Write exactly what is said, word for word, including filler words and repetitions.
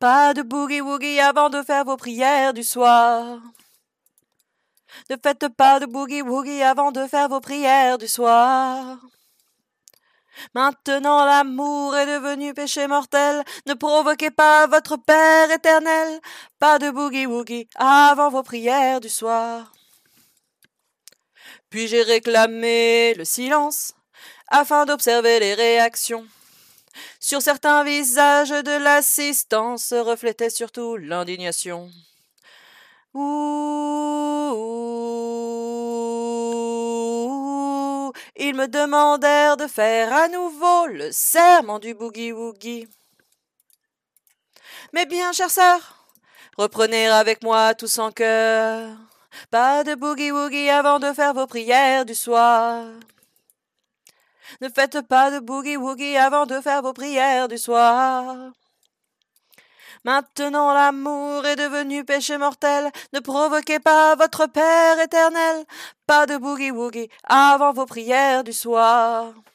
Pas de boogie-woogie avant de faire vos prières du soir. Ne faites pas de boogie-woogie avant de faire vos prières du soir. Maintenant l'amour est devenu péché mortel, ne provoquez pas votre Père éternel. Pas de boogie-woogie avant vos prières du soir. Puis j'ai réclamé le silence, afin d'observer les réactions. Sur certains visages de l'assistance reflétait surtout l'indignation. Ouh, ils me demandèrent de faire à nouveau le serment du boogie-woogie. Mais bien, chère sœur, reprenez avec moi tous en cœur. Pas de boogie-woogie avant de faire vos prières du soir. Ne faites pas de boogie-woogie avant de faire vos prières du soir. Maintenant l'amour est devenu péché mortel, ne provoquez pas votre Père éternel. Pas de boogie-woogie avant vos prières du soir.